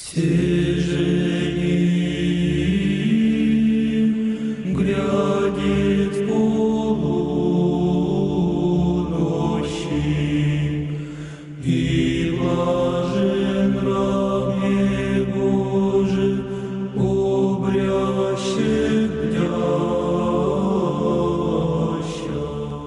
Свеженьким грядет в полуночи, и блажен раб его же обрящет бдяща.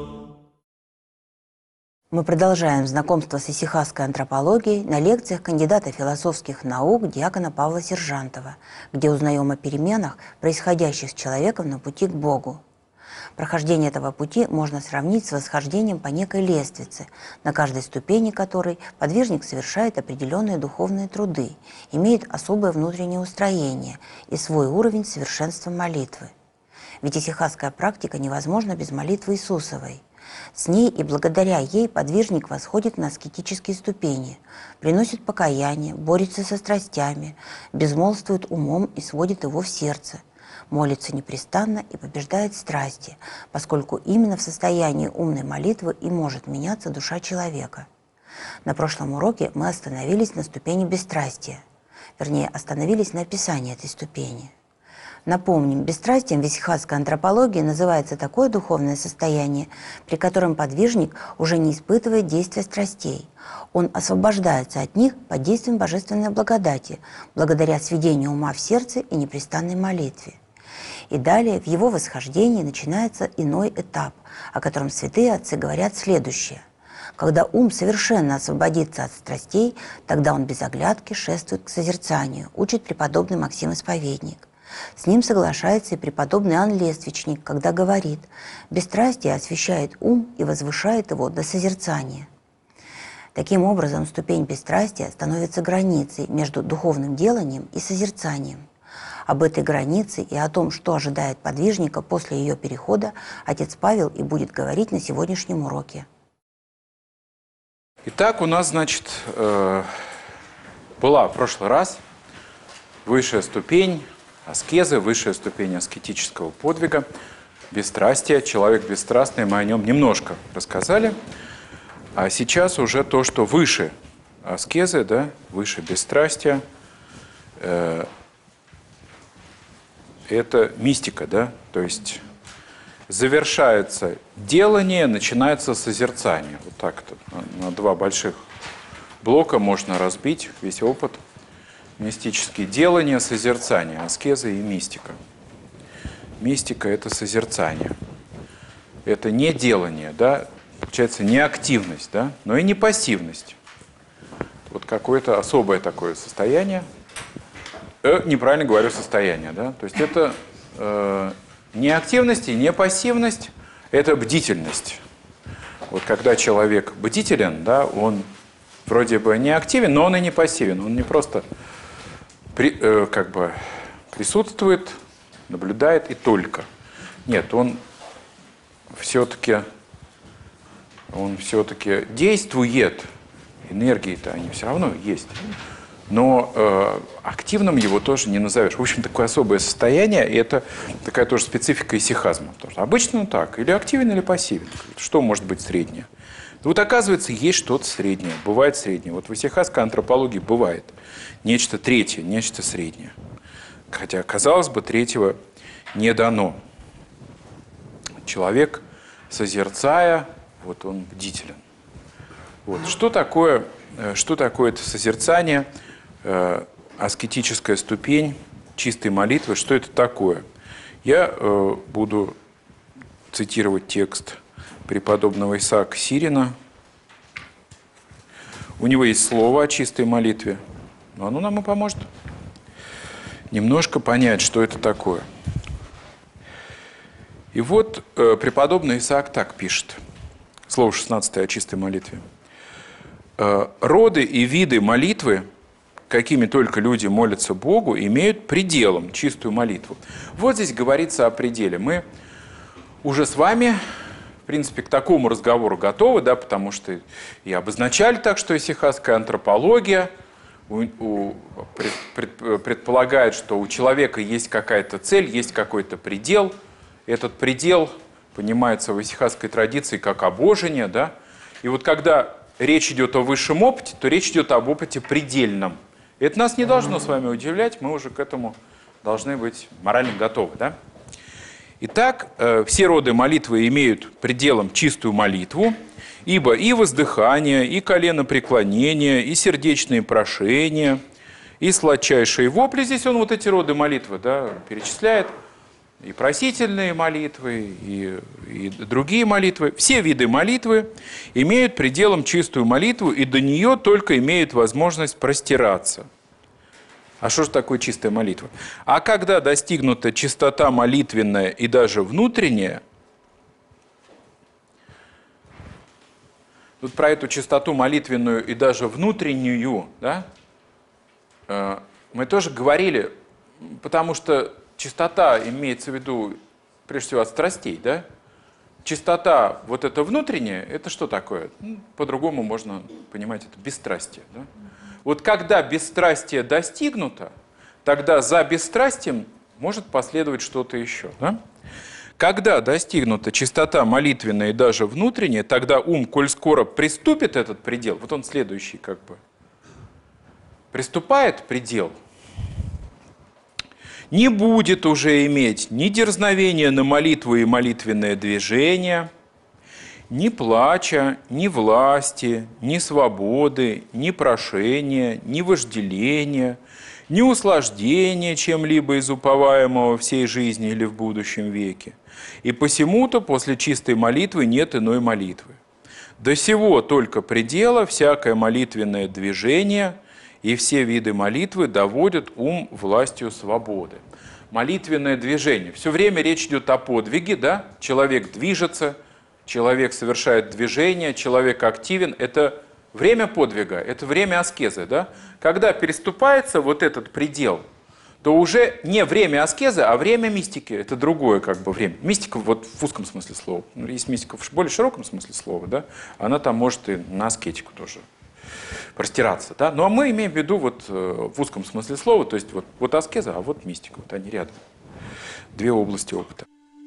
Мы продолжаем знакомство с исихасской антропологией на лекциях кандидата философских наук диакона Павла Сержантова, где узнаем о переменах, происходящих с человеком на пути к Богу. Прохождение этого пути можно сравнить с восхождением по некой лестнице, на каждой ступени которой подвижник совершает определенные духовные труды, имеет особое внутреннее устроение и свой уровень совершенства молитвы. Ведь исихасская практика невозможна без молитвы Иисусовой. С ней и благодаря ей подвижник восходит на аскетические ступени, приносит покаяние, борется со страстями, безмолвствует умом и сводит его в сердце, молится непрестанно и побеждает страсти, поскольку именно в состоянии умной молитвы и может меняться душа человека. На прошлом уроке мы остановились на ступени бесстрастия, вернее, остановились на описании этой ступени. Напомним, бесстрастием в исихасской антропологии называется такое духовное состояние, при котором подвижник уже не испытывает действия страстей. Он освобождается от них под действием божественной благодати, благодаря сведению ума в сердце и непрестанной молитве. И далее в его восхождении начинается иной этап, о котором святые отцы говорят следующее. Когда ум совершенно освободится от страстей, тогда он без оглядки шествует к созерцанию, учит преподобный Максим Исповедник. С ним соглашается и преподобный Иоанн Лествичник, когда говорит: «Бесстрастие освящает ум и возвышает его до созерцания». Таким образом, ступень бесстрастия становится границей между духовным деланием и созерцанием. Об этой границе и о том, что ожидает подвижника после ее перехода, отец Павел и будет говорить на сегодняшнем уроке. Итак, у нас, значит, была в прошлый раз высшая ступень аскезы, высшая ступень аскетического подвига, бесстрастия. Человек бесстрастный, мы о нем немножко рассказали. А сейчас уже то, что выше аскезы, да, выше бесстрастия, это мистика, да, то есть завершается делание, начинается созерцание. Вот так это на два больших блока можно разбить весь опыт мистический. Делание, созерцание, аскеза и мистика. Мистика – это созерцание. Это не делание, да, получается, не активность, да, но и не пассивность. Вот какое-то особое такое состояние. Неправильно говорю состояние, да, то есть это не активность и не пассивность, это бдительность. Вот когда человек бдителен, да, он вроде бы не активен, но он и не пассивен, он не просто как бы присутствует, наблюдает и только. Нет, он все-таки действует. Энергии-то они все равно есть. Но активным его тоже не назовешь. В общем, такое особое состояние, и это такая тоже специфика исихазма. Потому что обычно так, или активен, или пассивен. Что может быть среднее? Вот оказывается, есть что-то среднее, бывает среднее. Вот в исихасской антропологии бывает нечто третье, нечто среднее. Хотя, казалось бы, третьего не дано. Человек, созерцая, вот он бдителен. Вот. Что такое это созерцание, аскетическая ступень чистой молитвы? Что это такое? Я буду цитировать текст преподобного Исаака Сирина. У него есть слово о чистой молитве, но оно нам и поможет немножко понять, что это такое. И вот преподобный Исаак так пишет. Слово 16 о чистой молитве. «Роды и виды молитвы, какими только люди молятся Богу, имеют пределом чистую молитву». Вот здесь говорится о пределе. Мы уже с вами, в принципе, к такому разговору готовы, да, потому что и обозначали так, что исихасская антропология предполагает, что у человека есть какая-то цель, есть какой-то предел. Этот предел понимается в исихасской традиции как обожение, да. И вот когда речь идет о высшем опыте, то речь идет об опыте предельном. Это нас не должно с вами удивлять, мы уже к этому должны быть морально готовы. Да? Итак, все роды молитвы имеют пределом чистую молитву, ибо и воздыхание, и коленопреклонение, и сердечные прошения, и сладчайшие вопли, здесь он вот эти роды молитвы, да, перечисляет, и просительные молитвы, и другие молитвы. Все виды молитвы имеют пределом чистую молитву, и до нее только имеют возможность простираться. А что же такое чистая молитва? А когда достигнута чистота молитвенная и даже внутренняя, тут про эту чистоту молитвенную и даже внутреннюю, да, мы тоже говорили, потому что чистота имеется в виду, прежде всего, от страстей, да? Чистота вот эта внутренняя, это что такое? Ну, по-другому можно понимать, это бесстрастие, да? Вот когда бесстрастие достигнуто, тогда за бесстрастием может последовать что-то еще, да? Когда достигнута чистота молитвенная и даже внутренняя, тогда ум, коль скоро приступит этот предел, вот он следующий как бы, приступает предел, не будет уже иметь ни дерзновения на молитву и молитвенное движение, ни плача, ни власти, ни свободы, ни прошения, ни вожделения, ни услаждения чем-либо из уповаемого всей жизни или в будущем веке. И посему-то после чистой молитвы нет иной молитвы. До сего только предела всякое молитвенное движение и все виды молитвы доводят ум властью свободы. Молитвенное движение. Все время речь идет о подвиге, да? Человек движется, человек совершает движение, человек активен. Это время подвига, это время аскезы, да? Когда переступается вот этот предел, то уже не время аскезы, а время мистики. Это другое как бы время. Мистика вот в узком смысле слова. Есть мистика в более широком смысле слова, да? Она там может и на аскетику тоже простираться, да? Ну а мы имеем в виду вот в узком смысле слова, то есть вот аскеза, а вот мистика, вот они рядом. Две области опыта.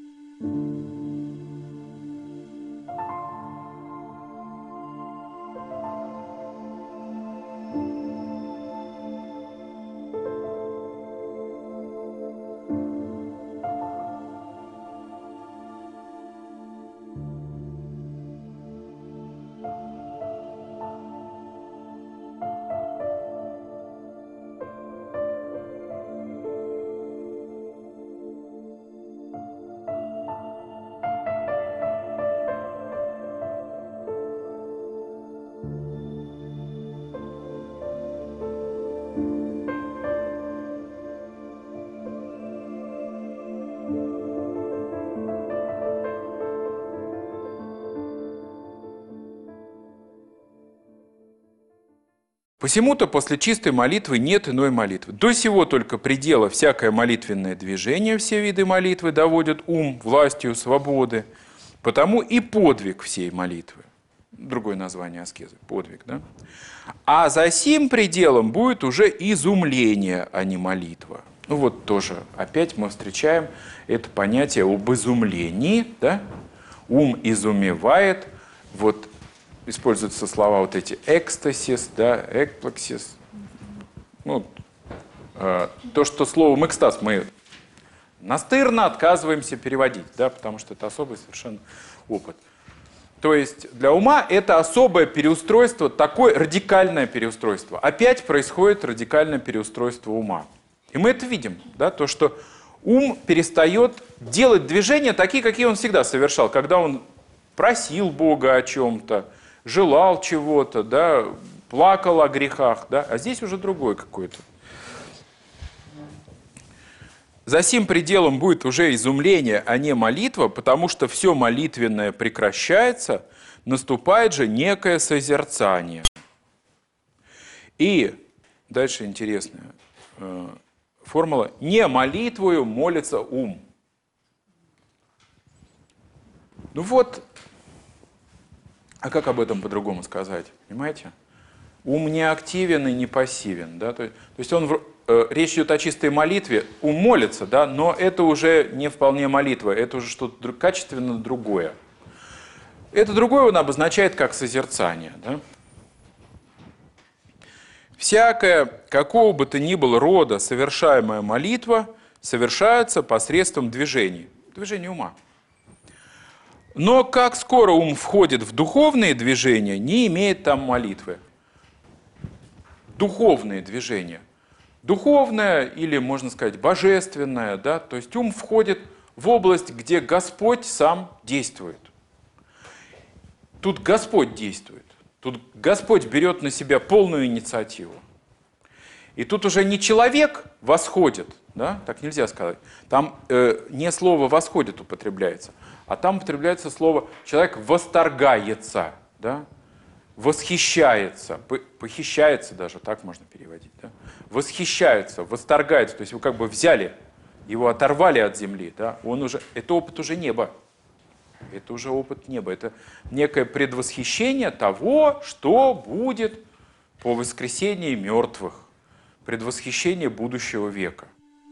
Посему-то после чистой молитвы нет иной молитвы. До сего только предела всякое молитвенное движение, все виды молитвы доводят ум властью свободы, потому и подвиг всей молитвы. Другое название аскезы – подвиг, да? А за сим пределом будет уже изумление, а не молитва. Ну вот тоже опять мы встречаем это понятие об изумлении, да? Ум изумевает, вот используются слова вот эти экстасис, да, экплаксис. Ну, то, что словом экстаз мы настырно отказываемся переводить, да, потому что это особый совершенно опыт. То есть для ума это особое переустройство, такое радикальное переустройство. Опять происходит радикальное переустройство ума. И мы это видим, да, то, что ум перестает делать движения такие, какие он всегда совершал, когда он просил Бога о чем-то, желал чего-то, да, плакал о грехах, да, а здесь уже другое какое-то. За сим пределом будет уже изумление, а не молитва, потому что все молитвенное прекращается, наступает же некое созерцание. И дальше интересная формула. Не молитвою молится ум. Ну вот. А как об этом по-другому сказать? Понимаете? Ум не активен и не пассивен. Да? То есть речь идет о чистой молитве. Ум молится, да? Но это уже не вполне молитва, это уже что-то качественно другое. Это другое он обозначает как созерцание. Да? Всякая, какого бы то ни было рода совершаемая молитва совершается посредством движения ума. Но как скоро ум входит в духовные движения, не имеет там молитвы. Духовные движения. Духовное или, можно сказать, божественное, да? То есть ум входит в область, где Господь сам действует. Тут Господь действует. Тут Господь берет на себя полную инициативу. И тут уже не человек восходит, да? Так нельзя сказать. Там не слово «восходит» употребляется, а там употребляется слово «человек восторгается», да? Восхищается, похищается даже, так можно переводить. Да? Восхищается, восторгается, то есть его как бы взяли, его оторвали от земли. Да? Это опыт уже неба. Это уже опыт неба. Это некое предвосхищение того, что будет по воскресении мертвых. Предвосхищение будущего века.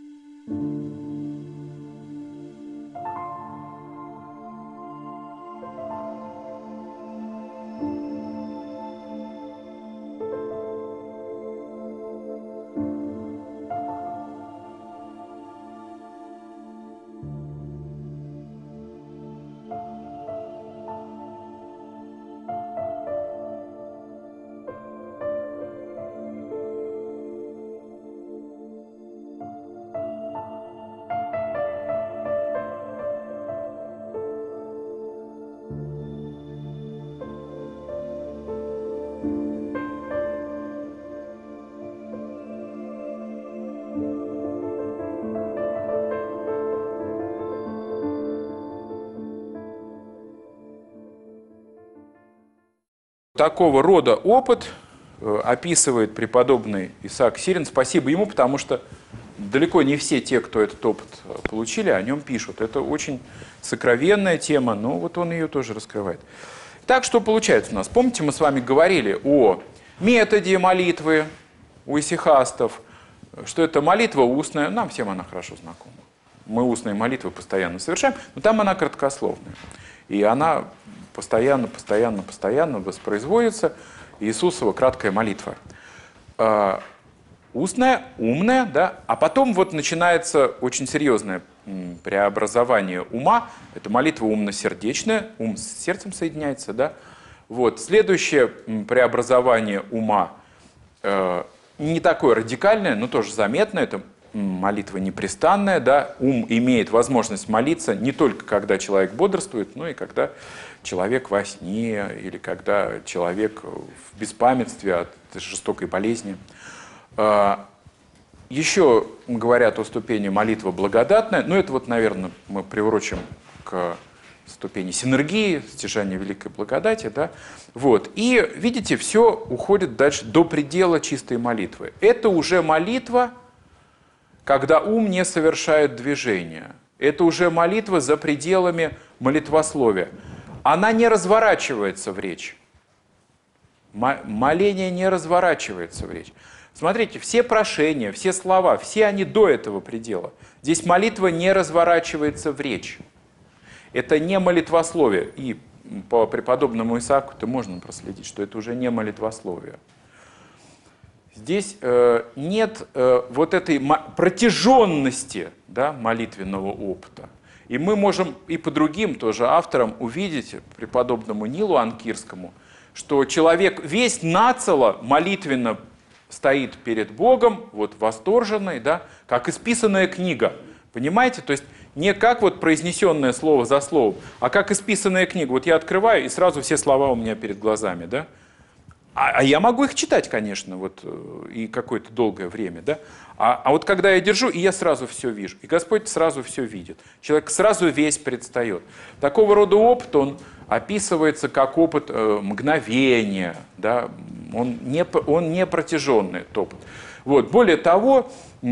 Такого рода опыт описывает преподобный Исаак Сирин. Спасибо ему, потому что далеко не все те, кто этот опыт получили, о нем пишут. Это очень сокровенная тема, но вот он ее тоже раскрывает. Так, что получается у нас? Помните, мы с вами говорили о методе молитвы у исихастов, что это молитва устная, нам всем она хорошо знакома. Мы устные молитвы постоянно совершаем, но там она краткословная. И она постоянно воспроизводится. Иисусова краткая молитва. Устная, умная, да, а потом вот начинается очень серьезное преобразование ума. Это молитва умно-сердечная, ум с сердцем соединяется, да. Вот. Следующее преобразование ума не такое радикальное, но тоже заметное, это молитва непрестанная, да. Ум имеет возможность молиться не только когда человек бодрствует, но и когда человек во сне или когда человек в беспамятстве от жестокой болезни. Еще говорят о ступени молитва благодатная, но это вот, наверное, мы приурочим к ступени синергии, стяжания великой благодати, да? Вот. И, видите, все уходит дальше до предела чистой молитвы. Это уже молитва, когда ум не совершает движения. Это уже молитва за пределами молитвословия. Она не разворачивается в речь. Моление не разворачивается в речь. Смотрите, все прошения, все слова, все они до этого предела. Здесь молитва не разворачивается в речь. Это не молитвословие. И по преподобному Исааку-то можно проследить, что это уже не молитвословие. Здесь нет вот этой протяженности, да, молитвенного опыта. И мы можем и по другим тоже авторам увидеть, преподобному Нилу Анкирскому, что человек весь нацело молитвенно стоит перед Богом, вот восторженный, да, как исписанная книга. Понимаете? То есть не как вот произнесенное слово за словом, а как исписанная книга. Вот я открываю, и сразу все слова у меня перед глазами, да? А я могу их читать, конечно, вот, и какое-то долгое время, да? А вот когда я держу, и я сразу все вижу, и Господь сразу все видит. Человек сразу весь предстает. Такого рода опыт, он описывается как опыт мгновения, да? Он не протяженный, этот опыт. Вот. Более того,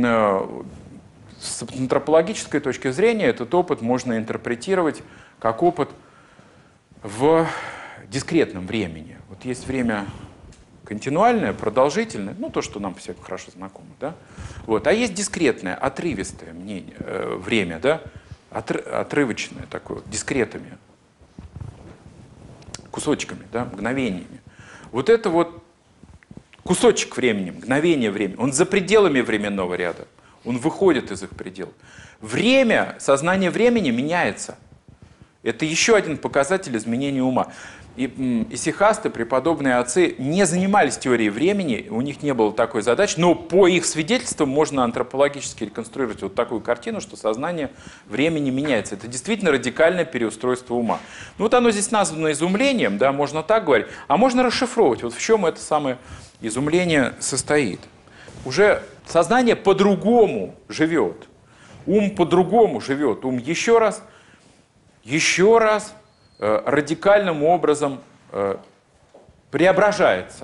с антропологической точки зрения этот опыт можно интерпретировать как опыт в дискретном времени. Вот есть время континуальное, продолжительное, ну то, что нам всем хорошо знакомо, да? Вот. А есть дискретное, отрывистое время, да? Отрывочное такое, дискретами, кусочками, да? Мгновениями. Вот это вот кусочек времени, мгновение времени. Он за пределами временного ряда. Он выходит из их пределов. Время, сознание времени меняется. Это еще один показатель изменения ума. И исихасты, преподобные отцы, не занимались теорией времени, у них не было такой задачи, но по их свидетельствам можно антропологически реконструировать вот такую картину, что сознание времени меняется. Это действительно радикальное переустройство ума. Ну вот оно здесь названо изумлением, да, можно так говорить, а можно расшифровывать, вот в чем это самое изумление состоит. Уже сознание по-другому живет, ум по-другому живет, ум еще раз радикальным образом преображается.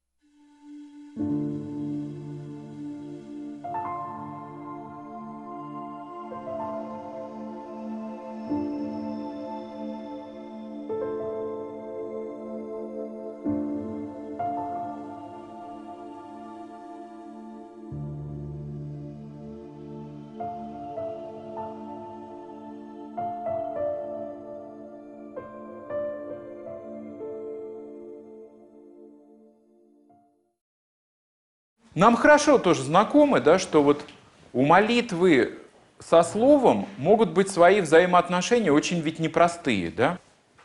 Нам хорошо тоже знакомы, да, что вот у молитвы со словом могут быть свои взаимоотношения очень ведь непростые, да?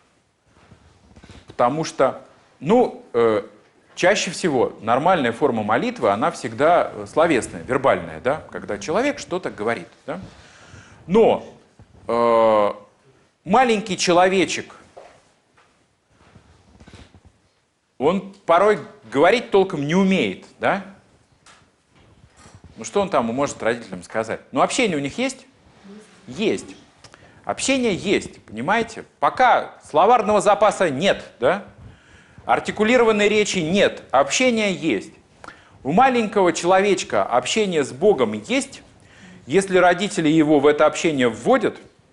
Потому что, чаще всего нормальная форма молитвы, она всегда словесная, вербальная, да, когда человек что-то говорит, да? Но маленький человечек, он порой говорить толком не умеет, да? Ну что он там может родителям сказать? Ну общение у них есть? Есть. Общение есть, понимаете? Пока словарного запаса нет, да? Артикулированной речи нет, общение есть. У маленького человечка общение с Богом есть. Если родители его в это общение вводят,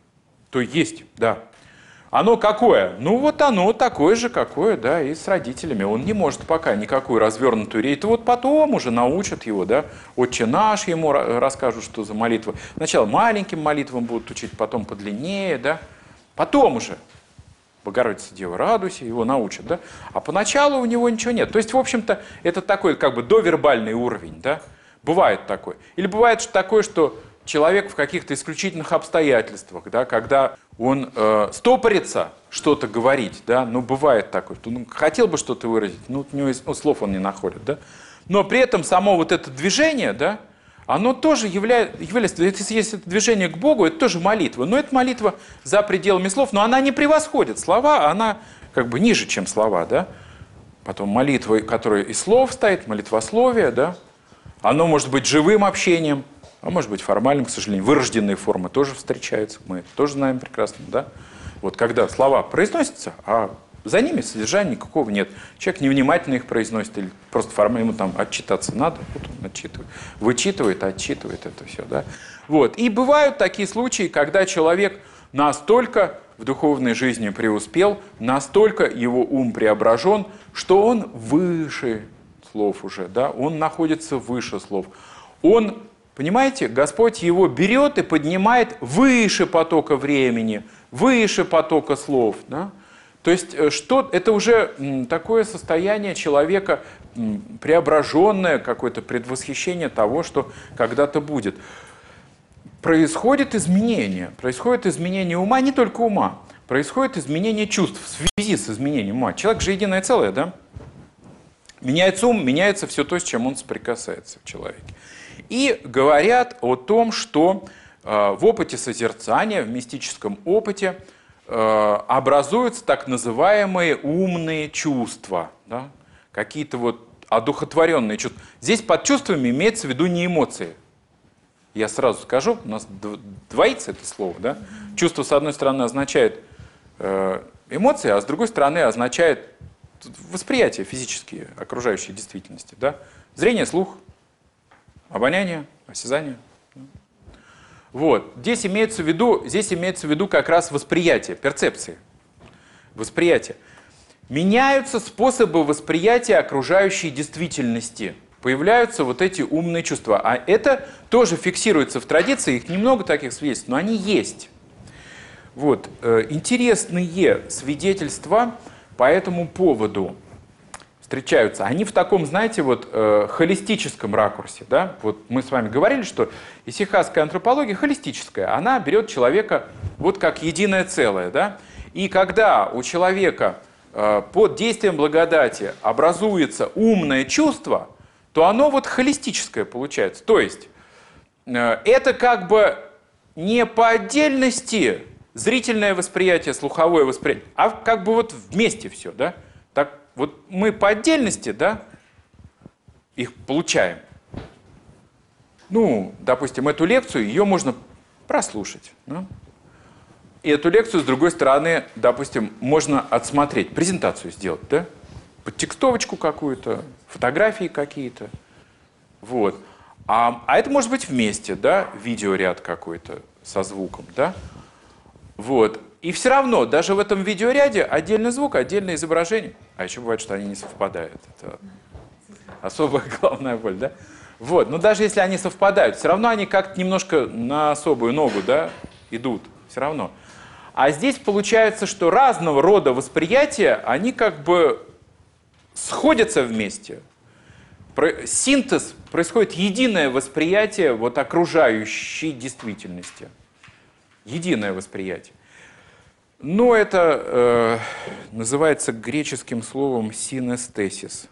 то есть, да. Оно какое? Ну вот оно такое же, какое, да, и с родителями. Он не может пока никакую развернутую речь. Это вот потом уже научат его, да. Отче наш ему расскажут, что за молитва. Сначала маленьким молитвам будут учить, потом подлиннее, да. Потом уже Богородица Дева, радуйся, его научат, да. А поначалу у него ничего нет. То есть, в общем-то, это такой как бы довербальный уровень, да. Бывает такой. Или бывает такое, что человек в каких-то исключительных обстоятельствах, да, когда он стопорится что-то говорить, да, ну бывает такое, что хотел бы что-то выразить, но у него слов он не находит, да, но при этом само вот это движение, да, оно тоже является, если есть это движение к Богу, это тоже молитва, но это молитва за пределами слов, но она не превосходит слова, она как бы ниже, чем слова, да, потом молитва, которая из слов стоит, молитвословие, да, оно может быть живым общением, а может быть формальным, к сожалению. Вырожденные формы тоже встречаются, мы это тоже знаем прекрасно, да? Вот когда слова произносятся, а за ними содержания никакого нет. Человек невнимательно их произносит, или просто формально ему там отчитаться надо, вот он отчитывает. Вычитывает, отчитывает это все, да? Вот. И бывают такие случаи, когда человек настолько в духовной жизни преуспел, настолько его ум преображен, что он выше слов уже, да? Он находится выше слов. Он, понимаете, Господь его берет и поднимает выше потока времени, выше потока слов. Да? То есть это уже такое состояние человека, преображенное, какое-то предвосхищение того, что когда-то будет. Происходит изменение ума, не только ума, происходит изменение чувств в связи с изменением ума. Человек же единое целое, да? Меняется ум, меняется все то, с чем он соприкасается в человеке. И говорят о том, что в опыте созерцания, в мистическом опыте образуются так называемые умные чувства, да? Какие-то вот одухотворенные чувства. Здесь под чувствами имеется в виду не эмоции. Я сразу скажу, у нас двоится это слово. Да? Чувство, с одной стороны, означает эмоции, а с другой стороны означает восприятие физические окружающей действительности. Да? Зрение, слух, обоняние, осязание. Вот. Здесь имеется в виду как раз восприятие, перцепции. Восприятие. Меняются способы восприятия окружающей действительности. Появляются вот эти умные чувства. А это тоже фиксируется в традиции. Их немного таких свидетельств, но они есть. Вот. Интересные свидетельства по этому поводу. встречаются, они в таком, знаете, вот холистическом ракурсе. Да? Вот мы с вами говорили, что исихасская антропология холистическая, она берет человека вот как единое целое. Да? И когда у человека под действием благодати образуется умное чувство, то оно вот холистическое получается. То есть это как бы не по отдельности зрительное восприятие, слуховое восприятие, а как бы вот вместе все, да? Так вот мы по отдельности, да, их получаем. Ну, допустим, эту лекцию, ее можно прослушать. Да? И эту лекцию, с другой стороны, допустим, можно отсмотреть, презентацию сделать, да? Подтекстовочку какую-то, фотографии какие-то. Вот. А это может быть вместе, да, видеоряд какой-то со звуком, да? Вот. И все равно, даже в этом видеоряде отдельный звук, отдельное изображение. А еще бывает, что они не совпадают. Это особая головная боль, да? Вот. Но даже если они совпадают, все равно они как-то немножко на особую ногу, да, идут. Все равно. А здесь получается, что разного рода восприятия, они как бы сходятся вместе. Синтез, происходит единое восприятие вот окружающей действительности. Единое восприятие. Но это называется греческим словом синестесис.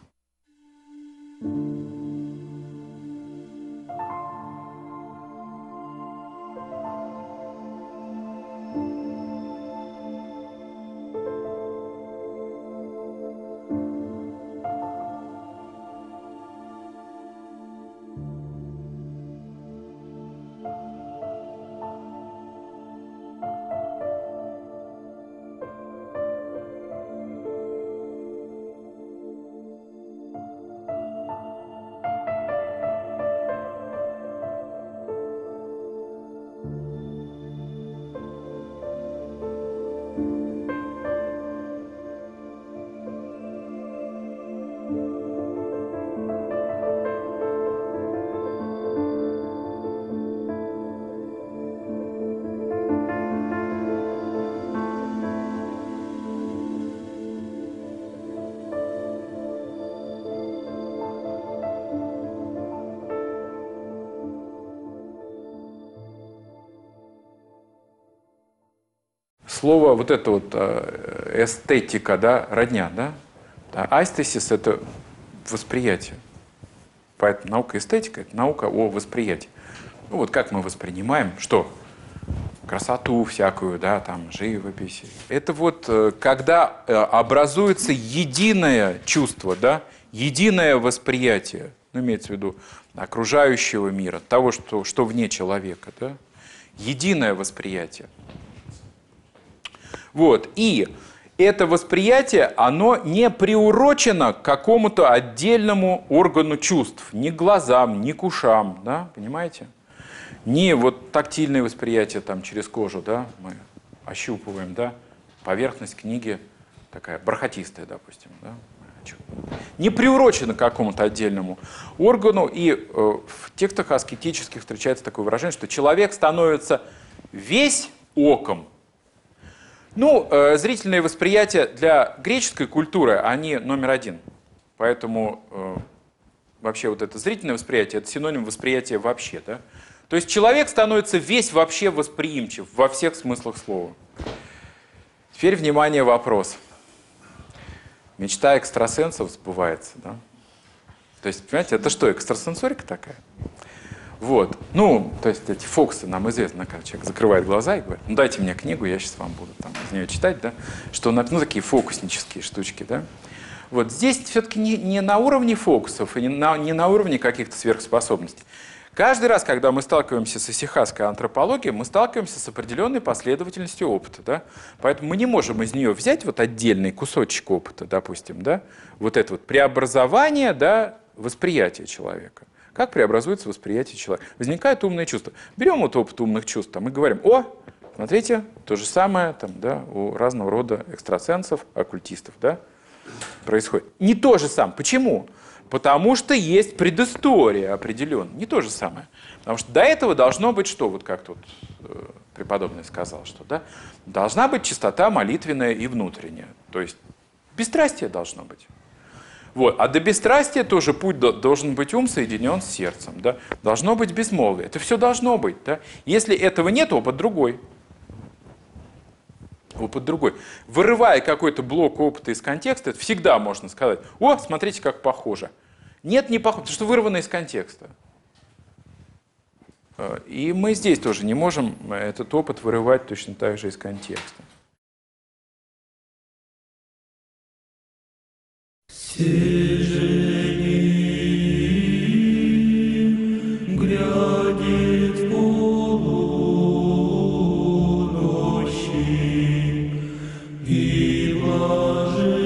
Слово вот это вот эстетика, да, родня, да? Айстесис – это восприятие. Поэтому наука эстетика – это наука о восприятии. Ну вот как мы воспринимаем, что? Красоту всякую, да, там, живопись. Это вот когда образуется единое чувство, да, единое восприятие, ну, имеется в виду окружающего мира, того, что вне человека, да, единое восприятие. Вот. И это восприятие, оно не приурочено к какому-то отдельному органу чувств, ни к глазам, ни к ушам, да, понимаете? Не вот тактильное восприятие там через кожу, да, мы ощупываем, да, поверхность книги такая бархатистая, допустим, да, не приурочено к какому-то отдельному органу. И в текстах аскетических встречается такое выражение, что человек становится весь оком. Ну, зрительные восприятия для греческой культуры, они номер один. Поэтому вообще вот это зрительное восприятие, это синоним восприятия вообще, да? То есть человек становится весь вообще восприимчив во всех смыслах слова. Теперь, внимание, вопрос. Мечта экстрасенсов сбывается, да? То есть, понимаете, это что, экстрасенсорика такая? Вот. Ну, то есть эти фокусы нам известны, когда человек закрывает глаза и говорит, ну дайте мне книгу, я сейчас вам буду там из нее читать, да, что, ну, такие фокуснические штучки, да. Вот здесь все-таки не на уровне фокусов и не на уровне каких-то сверхспособностей. Каждый раз, когда мы сталкиваемся с исихасской антропологией, мы сталкиваемся с определенной последовательностью опыта, да. Поэтому мы не можем из нее взять вот отдельный кусочек опыта, допустим, да, вот это вот преобразование, да, восприятия человека. Как преобразуется восприятие человека? Возникает умное чувство. Берем вот опыт умных чувств там, и говорим, о, смотрите, то же самое там, да, у разного рода экстрасенсов, оккультистов, да, происходит. Не то же самое. Почему? Потому что есть предыстория определенная. Не то же самое. Потому что до этого должно быть что? Вот как тут преподобный сказал, что да, должна быть чистота молитвенная и внутренняя. То есть бесстрастие должно быть. Вот. А до бесстрастия тоже путь должен быть ум соединен с сердцем. Да? Должно быть безмолвие. Это все должно быть. Да? Если этого нет, опыт другой. Опыт другой. Вырывая какой-то блок опыта из контекста, это всегда можно сказать: о, смотрите, как похоже. Нет, не похоже, потому что вырвано из контекста. И мы здесь тоже не можем этот опыт вырывать точно так же из контекста. Грядет в полуночи, и блажен